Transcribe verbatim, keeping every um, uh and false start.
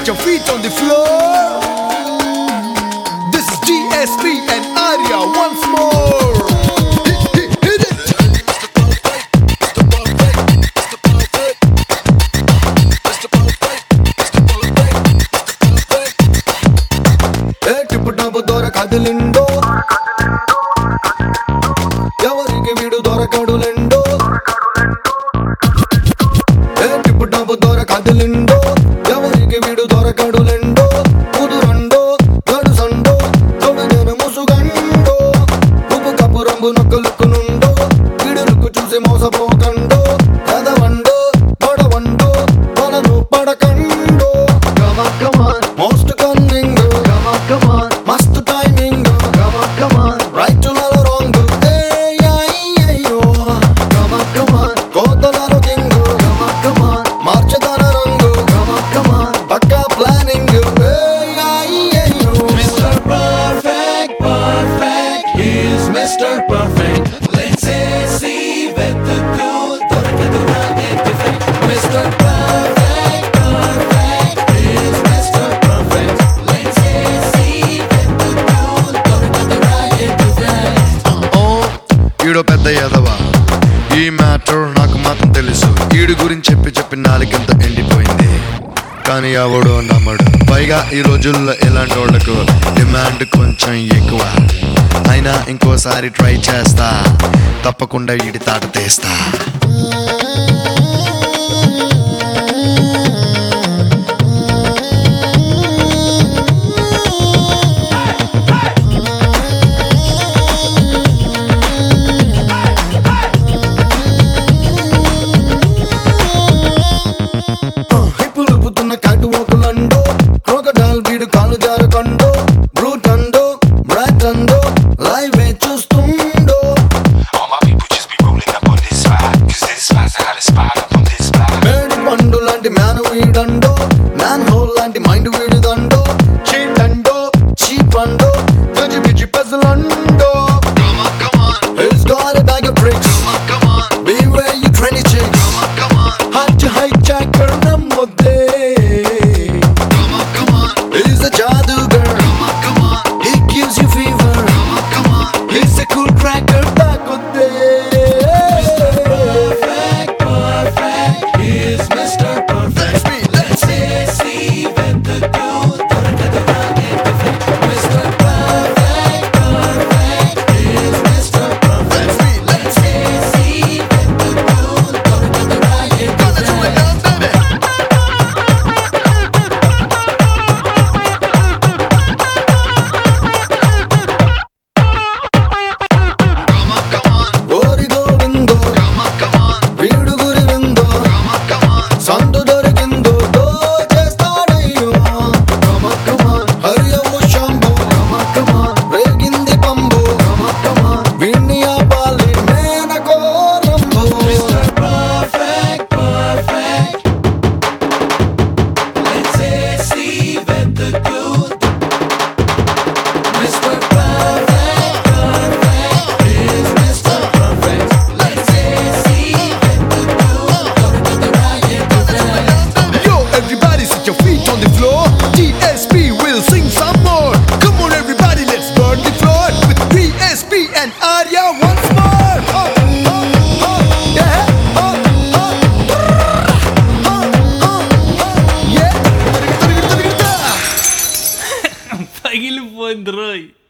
Put your feet on the floor. This is D S P and Arya once more. Hit, hit, hit it. ఏ tip top దొర కదిలిండో, ఎవరికి వీడు దొరకడులెండో. ఏ tip top దొర కదిలిండో, ఎవరికి వీడు దొరకడులెండో. కుదురండో గడుసండో తొడగన ముసుగండో, ఉప్పు కప్పు రంగు నొక్కలుక్కునుండో. వీడులకు చూసి మోసపోకండో, కదవండో పడవండో తలను పడకండో. Come on, come on, most cunning, come on, come on, must timing, come on, come on, right to la wrong, hey ay ay yo. Come on, come on, కోతలలో king, come on, come on, మార్చదన రంగు, come on, come on, పక్కా planning, hey ay ay yo. Mister Perfect, perfect, he's Mister Perfect. Let's see వెతుకు దొరకదురా defect. Mister Perfect, perfect, he's Mister Perfect. Let's see వెతుకు దొరకదురా defect. ఓ ఈడో పెద్ద ఎదవా, ఈ matter నాకు మాత్రం తెలుసు. ఈడు గురించి చెప్పి చెప్పి నాలుగంత ఎండిపోయింది, కానీ ఎవడో నమ్మడు. పైగా ఈ రోజుల్లో ఇలాంటి వాళ్ళకు డిమాండ్ కొంచెం ఎక్కువ. అయినా ఇంకోసారి ట్రై చేస్తా, తప్పకుండా ఈడి తాట తీస్తా. హిప్పులు పుతున్న కాటు ఓకులండో, క్రోకడాల్ వీడు కాలు జారకండో. బ్రూట్ అండో బ్రాట్ అండో లైవ్ చూస్తుండో. All my people just be rolling up on this spot, cause this spot's the hottest spot up on this block. మేడి పండు లాంటి మ్యాన్ వీడండో, మ్యాన్ హోల్ లాంటి మైండ్ వీడుదండో. చీట్ అండో చీప్ అండో గజిబిజి పెసలండో. He's got a bag of bricks, beware you trendy chicks. Hot to hijacker nammodde, he's a jadugar, he gives you fever. He's a cool cracker takodde. Perfect, perfect, he's Mister Perfect. Let's see వెతుకు దొరకదురా defect. Mister Perfect, perfect, he's Mister Perfect. Let's see వెతుకు దొరకదురా defect. ఓరి గోవిందో వీడు గురి విందో, సందు దొరికిందో దోచేస్తాడయ్యో. Come on, come on, Hari ఓ శంభో, రేగింది పంబో. వీణ్ణి ఆపాలి మేనకో రంభో. Mister Perfect, perfect. Let's see వెతుకు. Mister Perfect, perfect, he's Mister Perfect. Let's see వెతుకు దొరకదురా defect. Yo, everybody sit your feet on the floor. D S P will sing some more. Come on everybody, let's burn the floor with D S P and Arya once more. Oh, oh, oh, yeah. Oh, oh, oh, oh, oh, yeah. పగిలిపోయింది రోయ్.